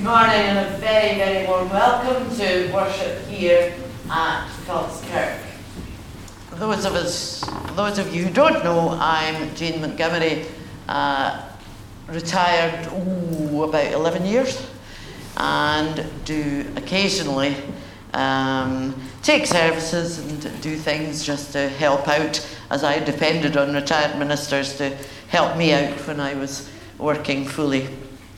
morning and a very, very warm welcome to worship here at Cults Kirk. For those of you who don't know, I'm Jane Montgomery, retired about 11 years, and do occasionally take services and do things just to help out, as I depended on retired ministers to help me out when I was working fully.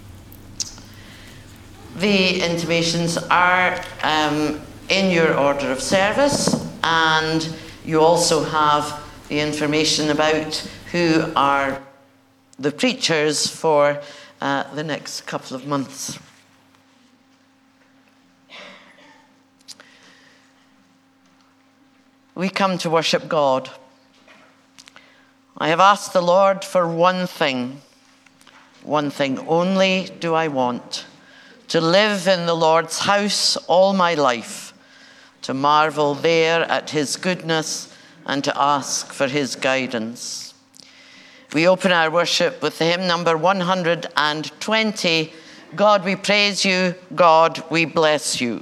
The intimations are in your order of service, and you also have the information about who are the preachers for the next couple of months. We come to worship God. I have asked the Lord for one thing only do I want: to live in the Lord's house all my life, to marvel there at his goodness and to ask for his guidance. We open our worship with the hymn number 120, God we praise you, God we bless you.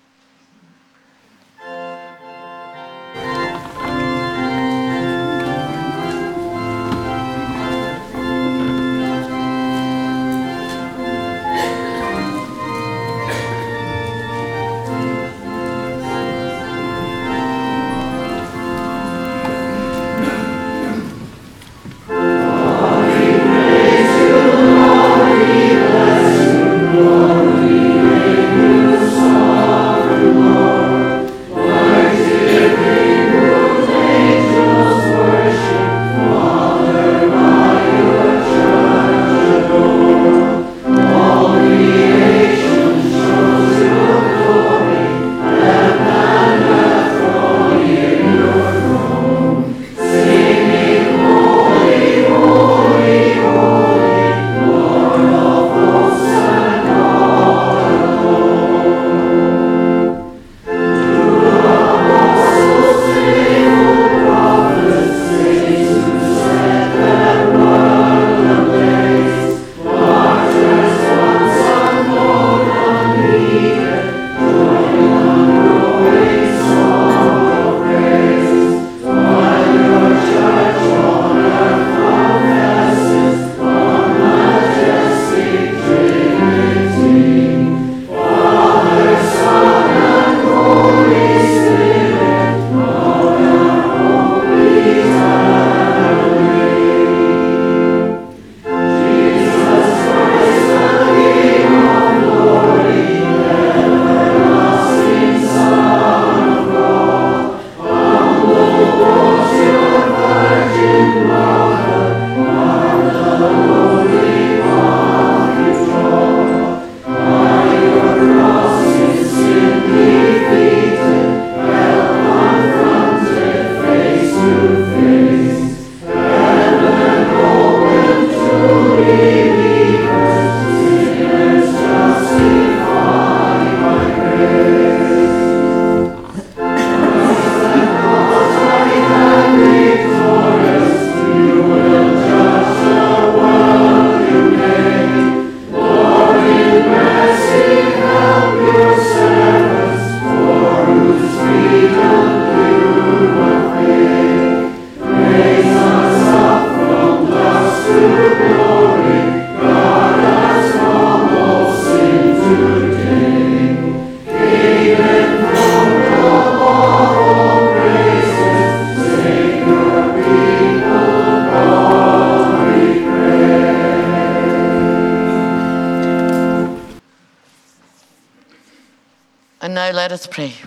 And now let us pray.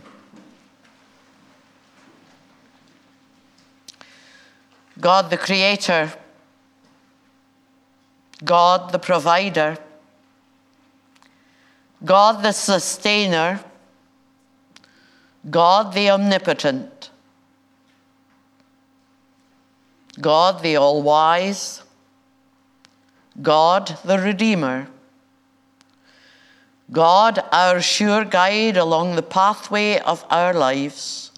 God the Creator, God the Provider, God the Sustainer, God the Omnipotent, God the All-Wise, God the Redeemer, God, our sure guide along the pathway of our lives,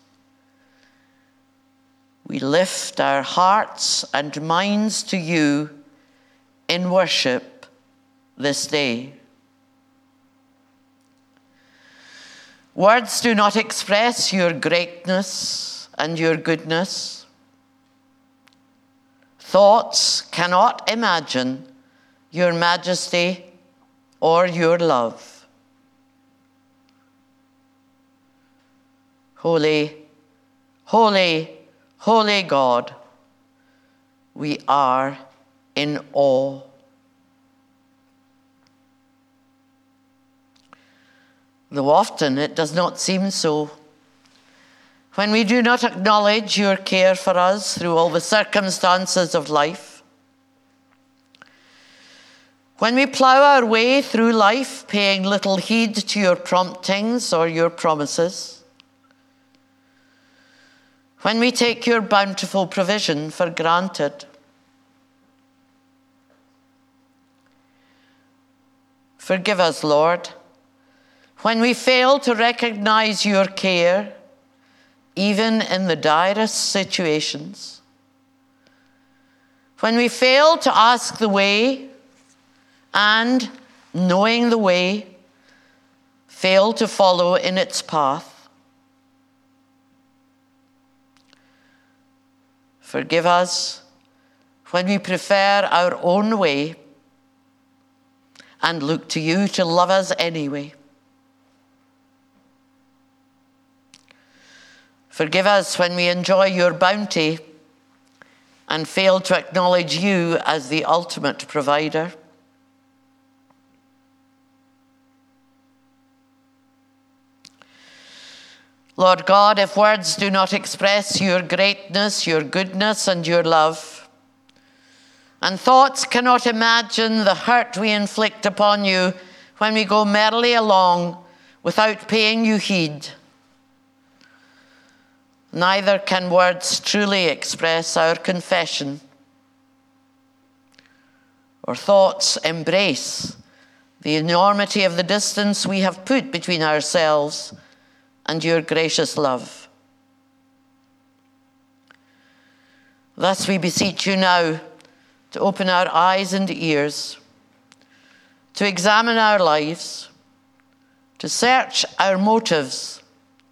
we lift our hearts and minds to you in worship this day. Words do not express your greatness and your goodness. Thoughts cannot imagine your majesty or your love. Holy, holy, holy God, we are in awe. Though often it does not seem so. When we do not acknowledge your care for us through all the circumstances of life, when we plough our way through life paying little heed to your promptings or your promises, when we take your bountiful provision for granted, forgive us, Lord, when we fail to recognize your care, even in the direst situations, when we fail to ask the way and, knowing the way, fail to follow in its path. Forgive us when we prefer our own way and look to you to love us anyway. Forgive us when we enjoy your bounty and fail to acknowledge you as the ultimate provider. Lord God, if words do not express your greatness, your goodness, and your love, and thoughts cannot imagine the hurt we inflict upon you when we go merrily along without paying you heed, neither can words truly express our confession, or thoughts embrace the enormity of the distance we have put between ourselves and your gracious love. Thus we beseech you now to open our eyes and ears, to examine our lives, to search our motives,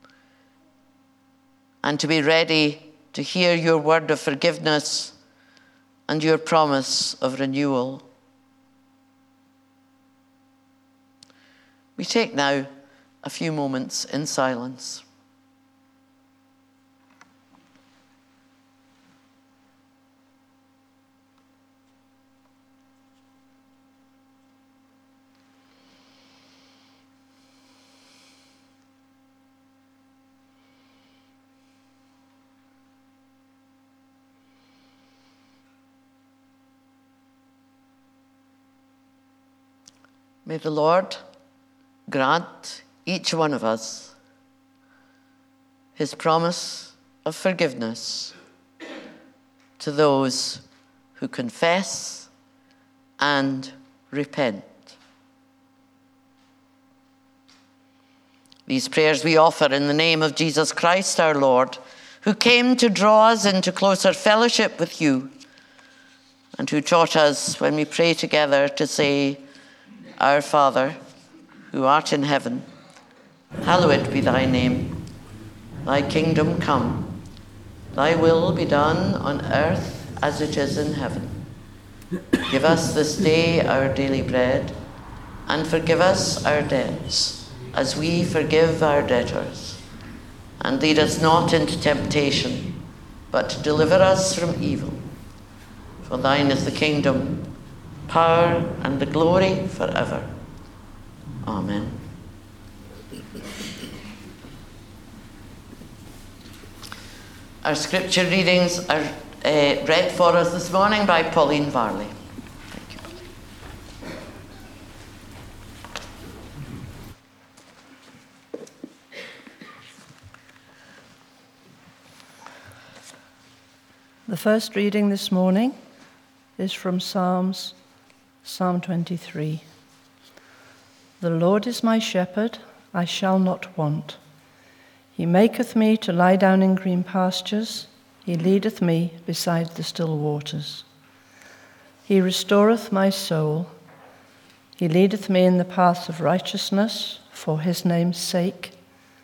and to be ready to hear your word of forgiveness and your promise of renewal. We take now a few moments in silence. May the Lord grant each one of us his promise of forgiveness to those who confess and repent. These prayers we offer in the name of Jesus Christ our Lord, who came to draw us into closer fellowship with you, and who taught us when we pray together to say, Our Father, who art in heaven, hallowed be thy name. Thy kingdom come, thy will be done on earth as it is in heaven. Give us this day our daily bread, and forgive us our debts, as we forgive our debtors. And lead us not into temptation, but deliver us from evil. For thine is the kingdom, power, and the glory forever. Amen. Our scripture readings are read for us this morning by Pauline Varley. Thank you. The first reading this morning is from Psalm 23. The Lord is my shepherd, I shall not want. He maketh me to lie down in green pastures. He leadeth me beside the still waters. He restoreth my soul. He leadeth me in the paths of righteousness for his name's sake.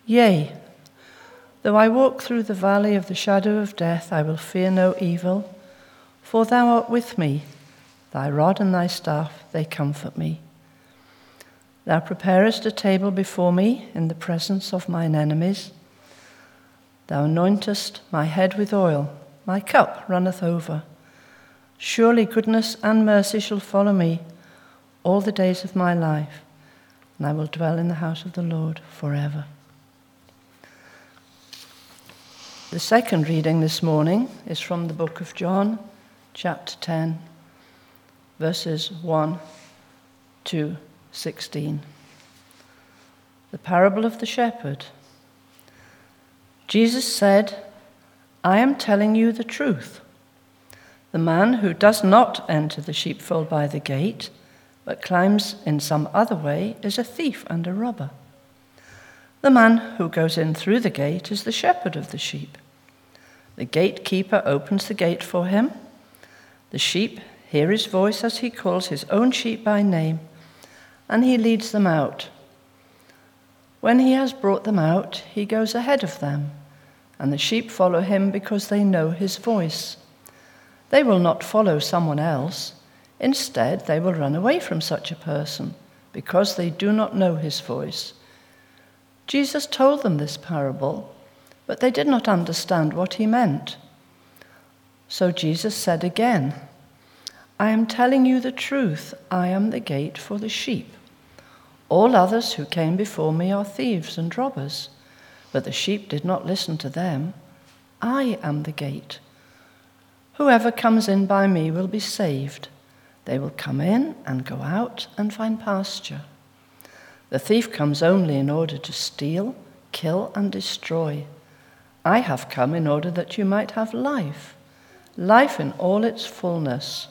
Yea, though I walk through the valley of the shadow of death, I will fear no evil, for thou art with me. Thy rod and thy staff, they comfort me. Thou preparest a table before me in the presence of mine enemies. Thou anointest my head with oil, my cup runneth over. Surely goodness and mercy shall follow me all the days of my life, and I will dwell in the house of the Lord forever. The second reading this morning is from the book of John, chapter 10, verses 1 to 16. The parable of the shepherd. Jesus said, I am telling you the truth. The man who does not enter the sheepfold by the gate, but climbs in some other way, is a thief and a robber. The man who goes in through the gate is the shepherd of the sheep. The gatekeeper opens the gate for him. The sheep hear his voice as he calls his own sheep by name, and he leads them out. When he has brought them out, he goes ahead of them, and the sheep follow him because they know his voice. They will not follow someone else. Instead, they will run away from such a person because they do not know his voice. Jesus told them this parable, but they did not understand what he meant. So Jesus said again, I am telling you the truth. I am the gate for the sheep. All others who came before me are thieves and robbers, but the sheep did not listen to them. I am the gate. Whoever comes in by me will be saved. They will come in and go out and find pasture. The thief comes only in order to steal, kill, and destroy. I have come in order that you might have life, life in all its fullness.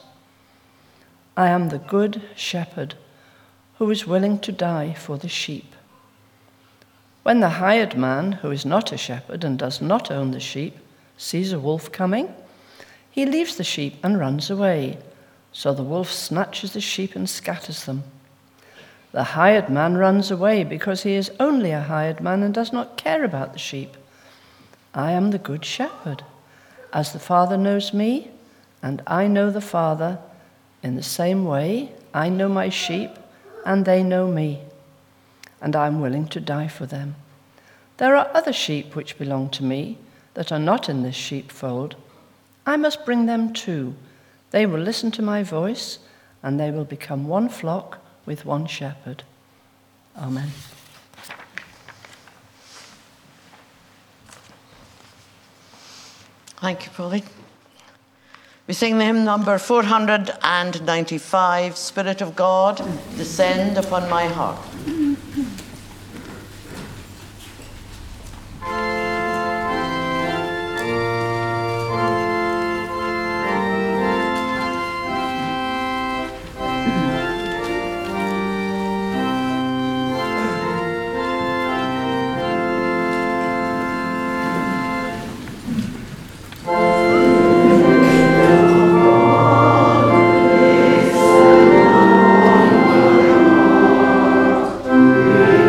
I am the good shepherd who is willing to die for the sheep. When the hired man, who is not a shepherd and does not own the sheep, sees a wolf coming, he leaves the sheep and runs away. So the wolf snatches the sheep and scatters them. The hired man runs away because he is only a hired man and does not care about the sheep. I am the good shepherd. As the Father knows me, and I know the Father, in the same way I know my sheep, and they know me, and I am willing to die for them. There are other sheep which belong to me that are not in this sheepfold. I must bring them too. They will listen to my voice, and they will become one flock with one shepherd. Amen. Thank you, Pauline. We sing the hymn number 495, Spirit of God, descend upon my heart. Amen.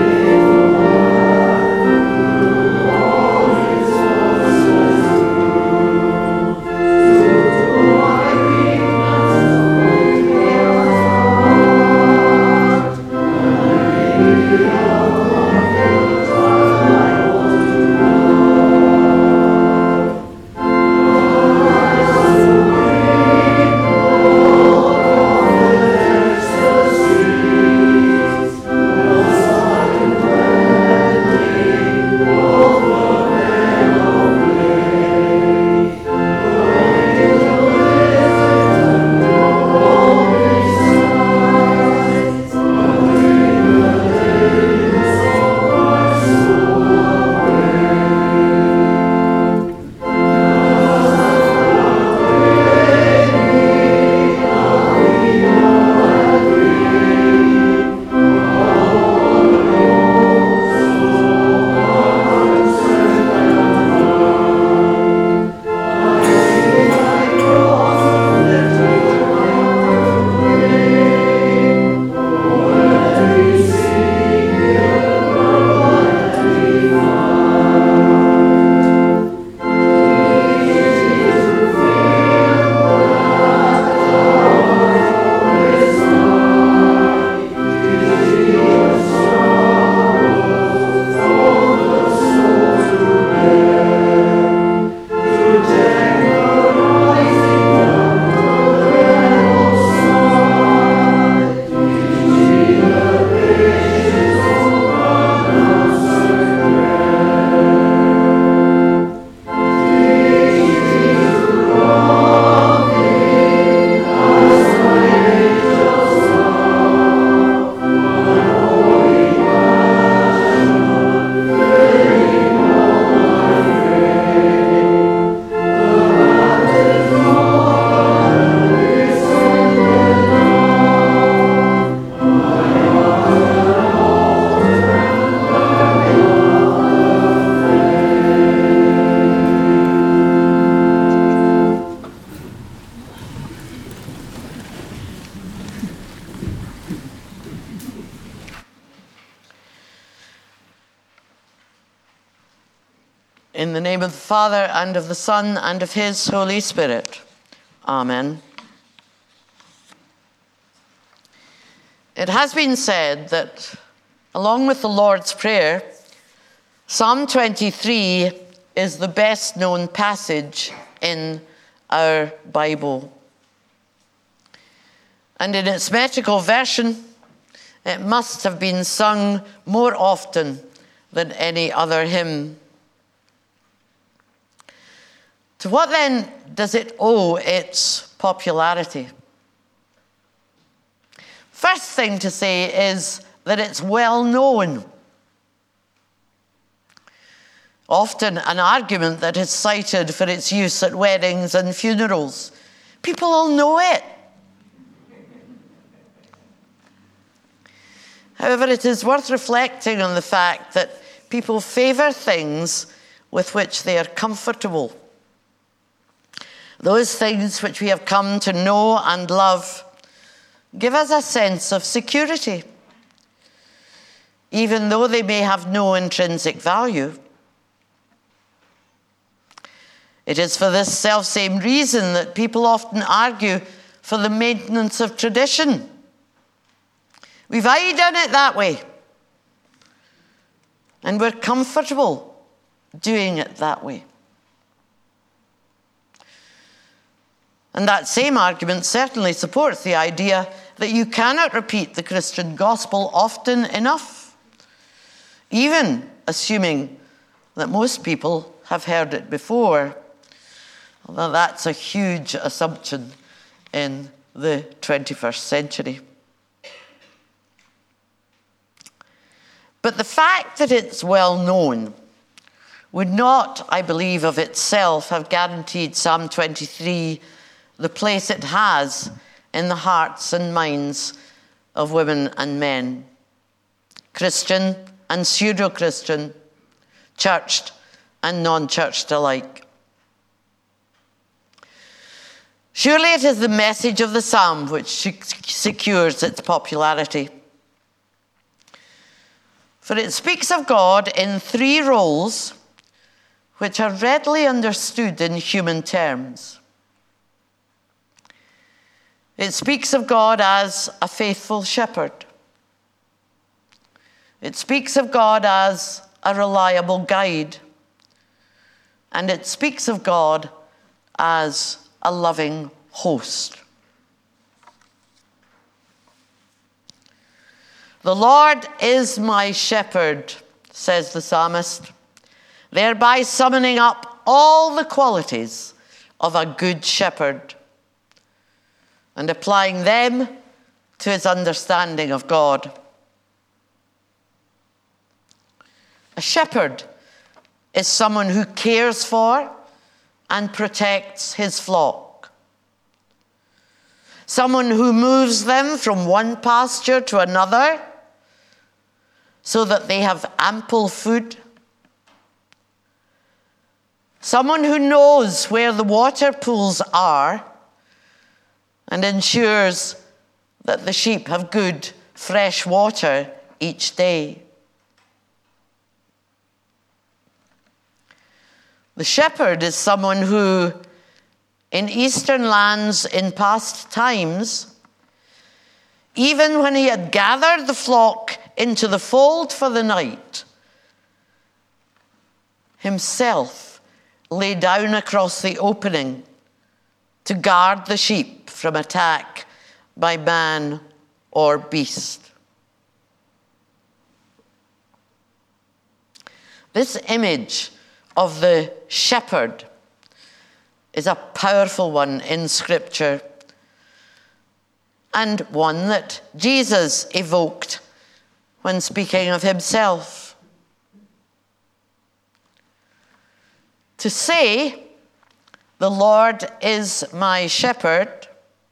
In the name of the Father, and of the Son, and of his Holy Spirit. Amen. It has been said that, along with the Lord's Prayer, Psalm 23 is the best known passage in our Bible. And in its metrical version, it must have been sung more often than any other hymn. To what then does it owe its popularity? First thing to say is that it's well known. Often an argument that is cited for its use at weddings and funerals. People all know it. However, it is worth reflecting on the fact that people favour things with which they are comfortable. Those things which we have come to know and love give us a sense of security, even though they may have no intrinsic value. It is for this selfsame reason that people often argue for the maintenance of tradition. We've always done it that way, and we're comfortable doing it that way. And that same argument certainly supports the idea that you cannot repeat the Christian gospel often enough, even assuming that most people have heard it before. Although that's a huge assumption in the 21st century. But the fact that it's well known would not, I believe, of itself have guaranteed Psalm 23 the place it has in the hearts and minds of women and men, Christian and pseudo-Christian, churched and non-churched alike. Surely it is the message of the psalm which secures its popularity. For it speaks of God in three roles which are readily understood in human terms. It speaks of God as a faithful shepherd. It speaks of God as a reliable guide. And it speaks of God as a loving host. The Lord is my shepherd, says the psalmist, thereby summoning up all the qualities of a good shepherd and applying them to his understanding of God. A shepherd is someone who cares for and protects his flock. Someone who moves them from one pasture to another so that they have ample food. Someone who knows where the water pools are and ensures that the sheep have good, fresh water each day. The shepherd is someone who, in eastern lands in past times, even when he had gathered the flock into the fold for the night, himself lay down across the opening to guard the sheep from attack by man or beast. This image of the shepherd is a powerful one in Scripture, and one that Jesus evoked when speaking of himself. To say, "The Lord is my shepherd,"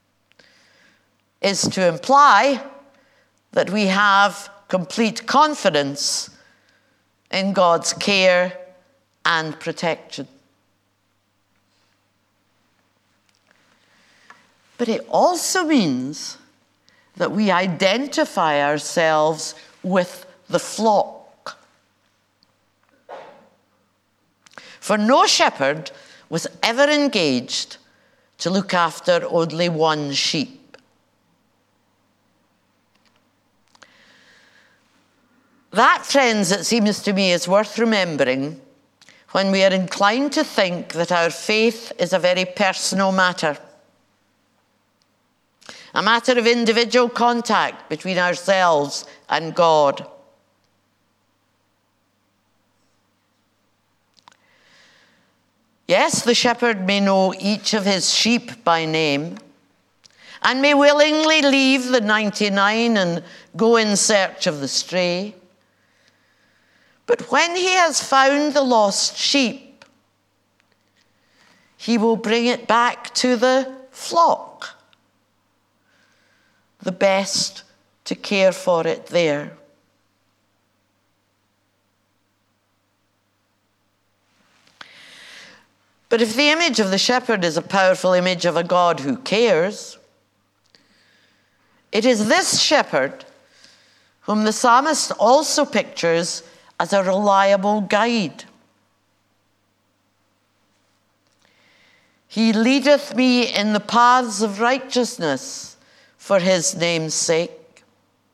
is to imply that we have complete confidence in God's care and protection. But it also means that we identify ourselves with the flock. For no shepherd was ever engaged to look after only one sheep. That, friends, it seems to me, is worth remembering when we are inclined to think that our faith is a very personal matter. A matter of individual contact between ourselves and God. Yes, the shepherd may know each of his sheep by name and may willingly leave the 99 and go in search of the stray. But when he has found the lost sheep, he will bring it back to the flock, the best to care for it there. But if the image of the shepherd is a powerful image of a God who cares, it is this shepherd whom the psalmist also pictures as a reliable guide. He leadeth me in the paths of righteousness for his name's sake.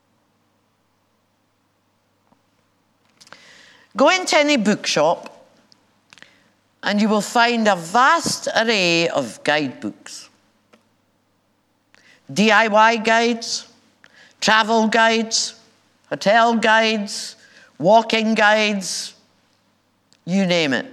Go into any bookshop and you will find a vast array of guidebooks. DIY guides, travel guides, hotel guides, walking guides, you name it.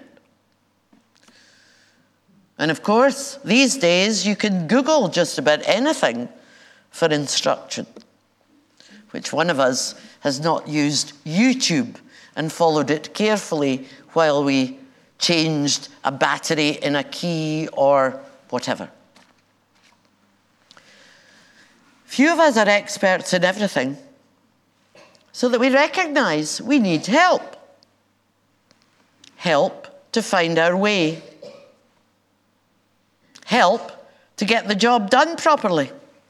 And of course, these days you can Google just about anything for instruction. Which one of us has not used YouTube and followed it carefully while we changed a battery in a key or whatever? Few of us are experts in everything, so that we recognize we need help. Help to find our way. Help to get the job done properly.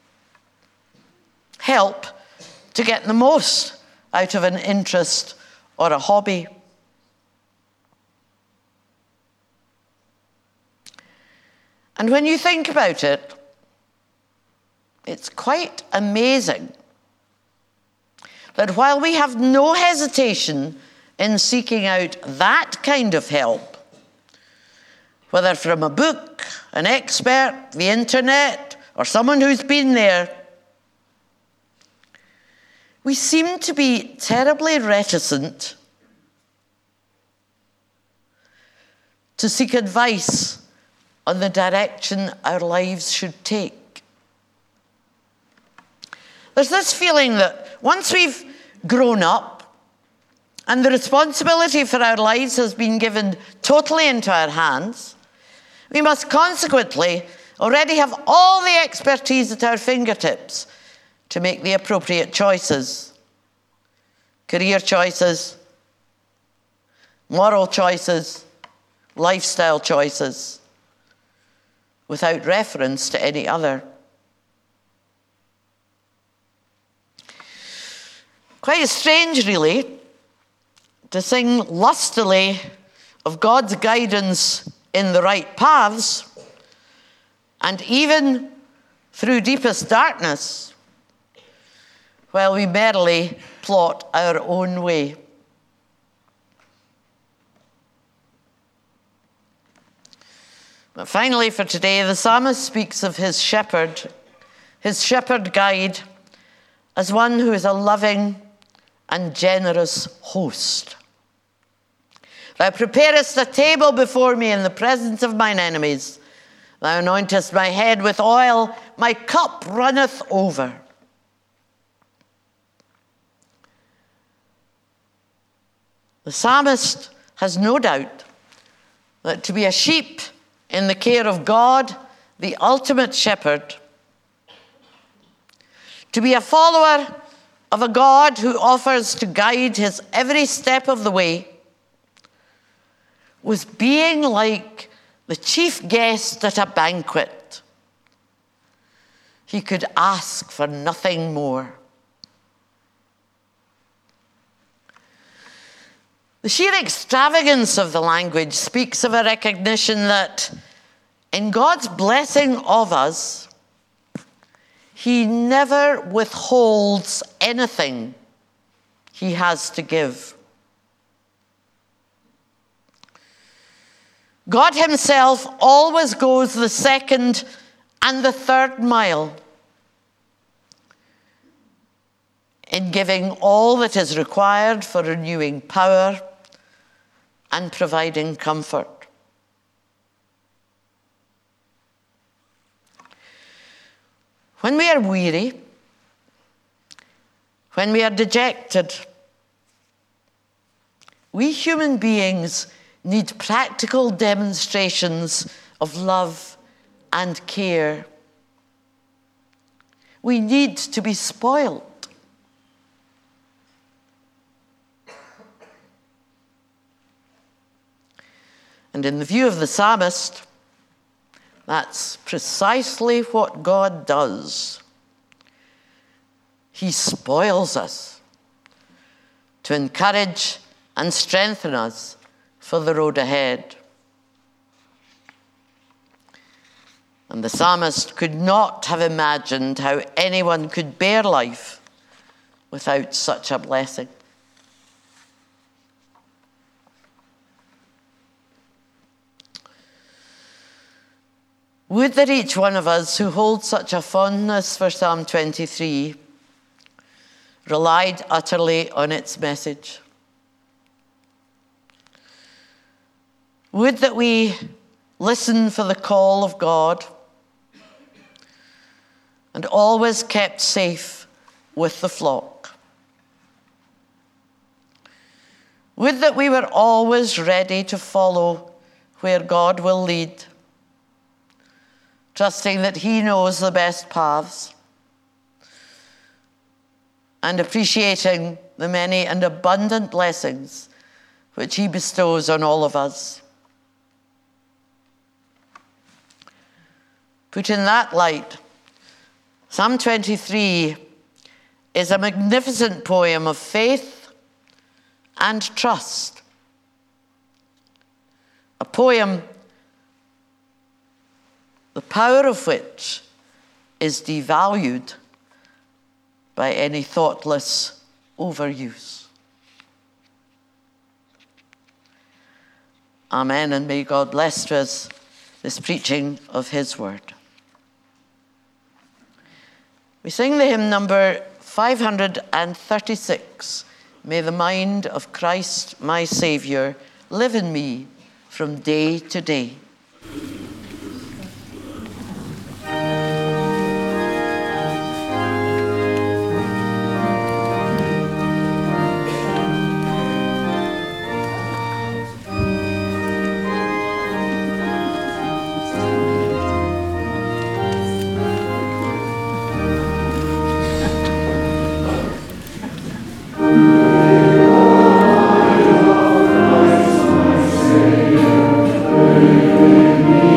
Help to get the most out of an interest or a hobby. And when you think about it, it's quite amazing that while we have no hesitation in seeking out that kind of help, whether from a book, an expert, the internet, or someone who's been there, we seem to be terribly reticent to seek advice on the direction our lives should take. There's this feeling that once we've grown up and the responsibility for our lives has been given totally into our hands, we must consequently already have all the expertise at our fingertips to make the appropriate choices. Career choices, moral choices, lifestyle choices, without reference to any other. Quite strange, really, to sing lustily of God's guidance in the right paths, and even through deepest darkness, while we merrily plot our own way. But finally, for today, the psalmist speaks of his shepherd guide, as one who is a loving and generous host. Thou preparest a table before me in the presence of mine enemies. Thou anointest my head with oil, my cup runneth over. The psalmist has no doubt that to be a sheep in the care of God, the ultimate shepherd, to be a follower of a God who offers to guide his every step of the way, was being like the chief guest at a banquet. He could ask for nothing more. The sheer extravagance of the language speaks of a recognition that in God's blessing of us, he never withholds anything he has to give. God himself always goes the second and the third mile in giving all that is required for renewing power and providing comfort. When we are weary, when we are dejected, we human beings need practical demonstrations of love and care. We need to be spoiled. And in the view of the psalmist, that's precisely what God does. He spoils us to encourage and strengthen us for the road ahead. And the psalmist could not have imagined how anyone could bear life without such a blessing. Would that each one of us who holds such a fondness for Psalm 23 relied utterly on its message. Would that we listen for the call of God and always kept safe with the flock. Would that we were always ready to follow where God will lead, trusting that he knows the best paths and appreciating the many and abundant blessings which he bestows on all of us. Put in that light, Psalm 23 is a magnificent poem of faith and trust. A poem the power of which is devalued by any thoughtless overuse. Amen, and may God bless to us this preaching of his word. We sing the hymn number 536, May the mind of Christ my Saviour live in me from day to day. Amen.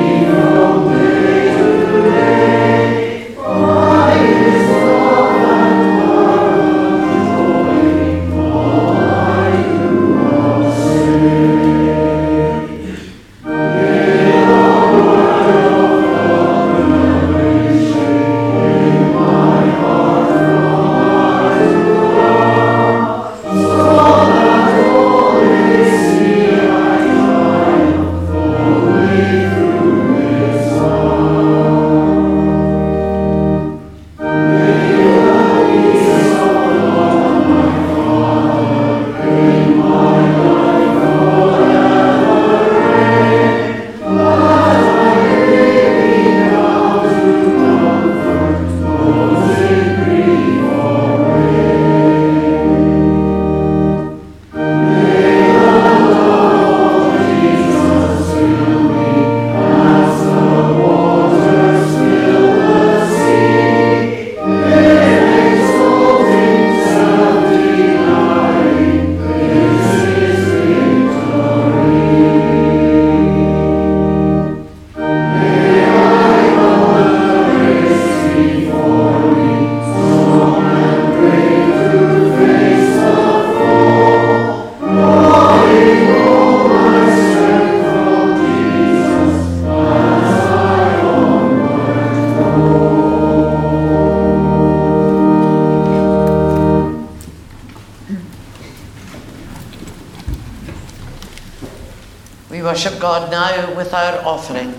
We worship God now with our offering.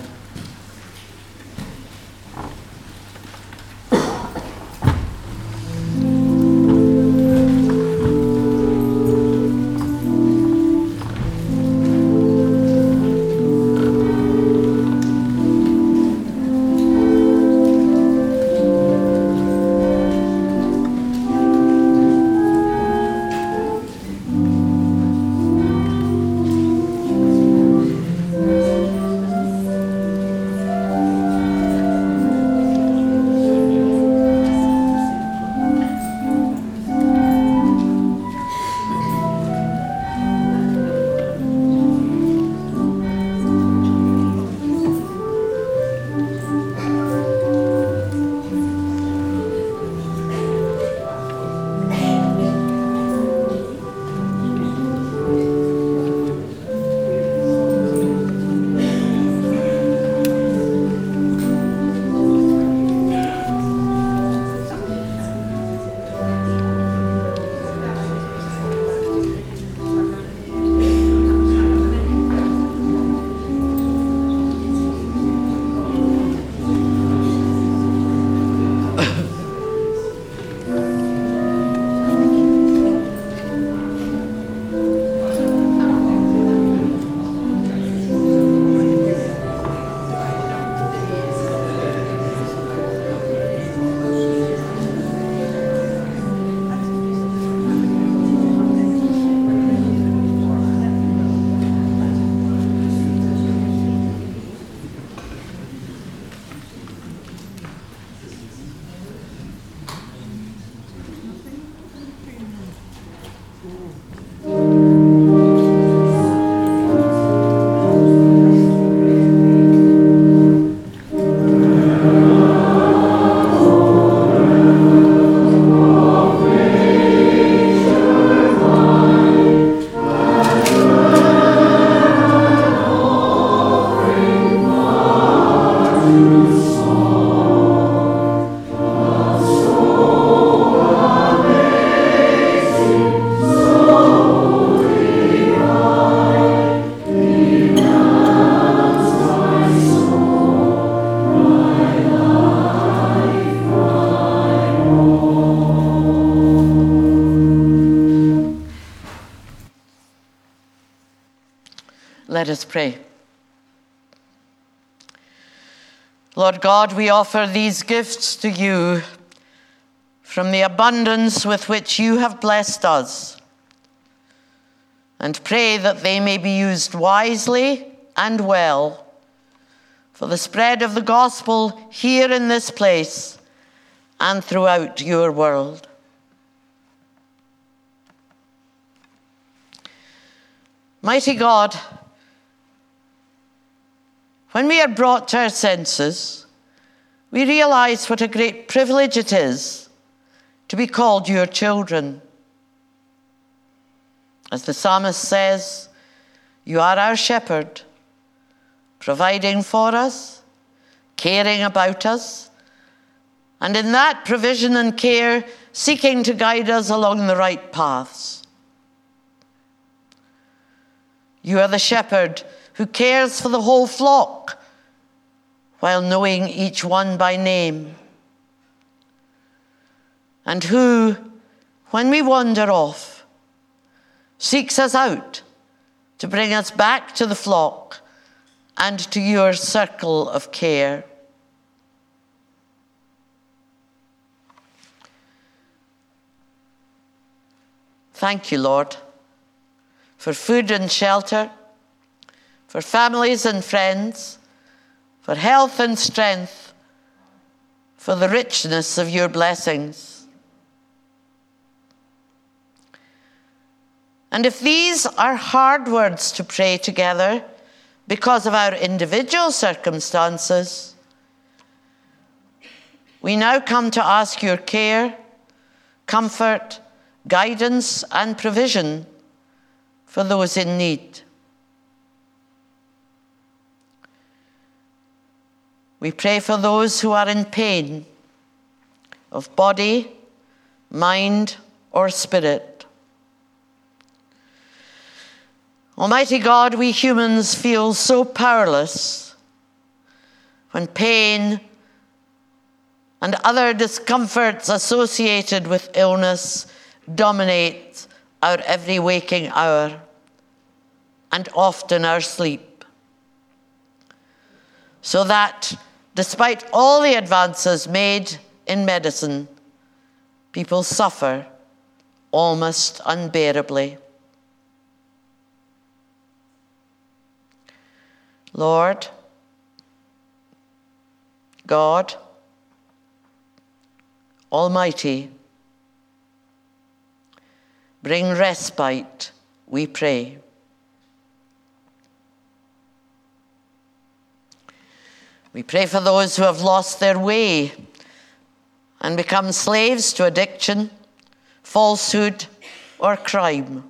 Let us pray. Lord God, we offer these gifts to you from the abundance with which you have blessed us, and pray that they may be used wisely and well for the spread of the gospel here in this place and throughout your world. Mighty God, when we are brought to our senses, we realize what a great privilege it is to be called your children. As the psalmist says, you are our shepherd, providing for us, caring about us, and in that provision and care, seeking to guide us along the right paths. You are the shepherd who cares for the whole flock while knowing each one by name, and who, when we wander off, seeks us out to bring us back to the flock and to your circle of care. Thank you, Lord, for food and shelter, for families and friends, for health and strength, for the richness of your blessings. And if these are hard words to pray together because of our individual circumstances, we now come to ask your care, comfort, guidance, and provision for those in need. We pray for those who are in pain of body, mind, or spirit. Almighty God, we humans feel so powerless when pain and other discomforts associated with illness dominate our every waking hour and often our sleep. So that despite all the advances made in medicine, people suffer almost unbearably. Lord, God, Almighty, bring respite, we pray. We pray for those who have lost their way and become slaves to addiction, falsehood, or crime.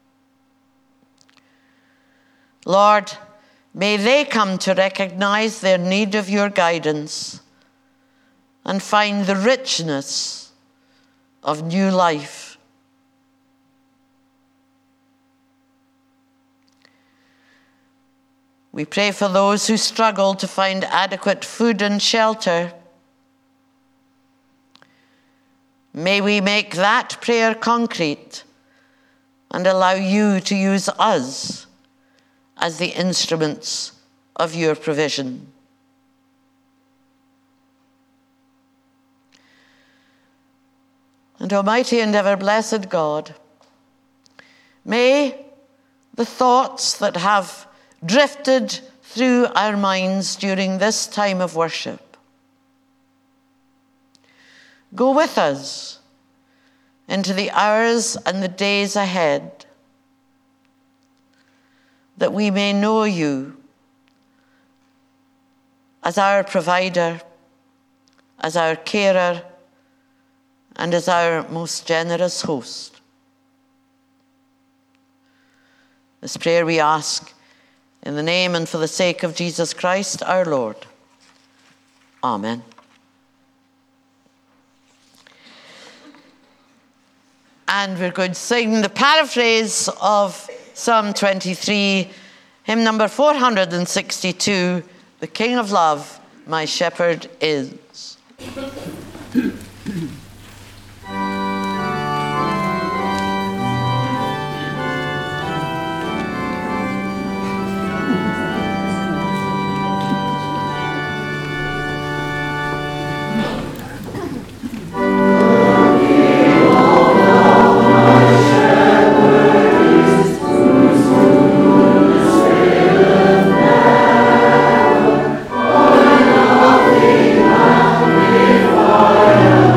Lord, may they come to recognize their need of your guidance and find the richness of new life. We pray for those who struggle to find adequate food and shelter. May we make that prayer concrete and allow you to use us as the instruments of your provision. And Almighty and ever-blessed God, may the thoughts that have drifted through our minds during this time of worship go with us into the hours and the days ahead, that we may know you as our provider, as our carer, and as our most generous host. This prayer we ask in the name and for the sake of Jesus Christ our Lord. Amen. And we're going to sing the paraphrase of Psalm 23, hymn number 462, The King of Love, my shepherd is. Fire.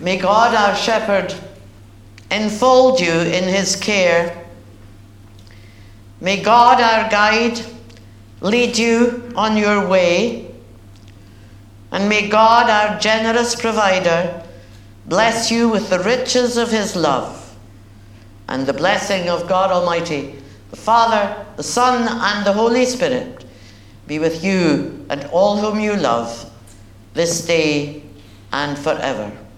May God, our shepherd, enfold you in his care. May God, our guide, lead you on your way. And may God, our generous provider, bless you with the riches of his love. And the blessing of God Almighty, the Father, the Son, and the Holy Spirit be with you and all whom you love, this day and forever.